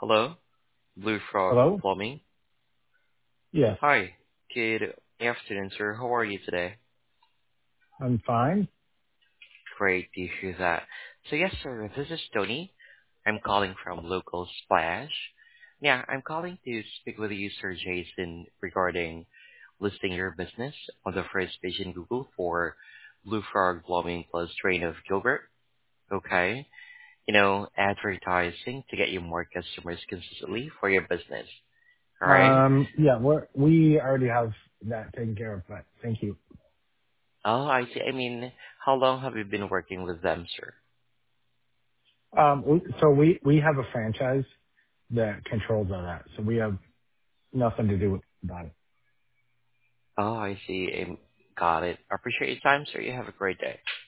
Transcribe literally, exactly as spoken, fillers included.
Hello, Blue Frog Hello? Plumbing. Yes, Hi, good afternoon, sir. How are you today? I'm fine. Great to hear that. So yes, sir, this is Tony. I'm calling from Local Splash. Yeah, I'm calling to speak with you, Sir Jason, regarding listing your business on the first page in Google for Blue Frog Plumbing plus Train of Gilbert. Okay, you know, advertising to get you more customers consistently for your business. All right. Um, Yeah, we're- we already have that taken care of, but thank you. Oh, I see. I mean, how long have you been working with them, sir? Um, we- So we we have a franchise that controls all that, so we have nothing to do with about it. Oh, I see. Um, Got it. I appreciate your time, sir. You have a great day.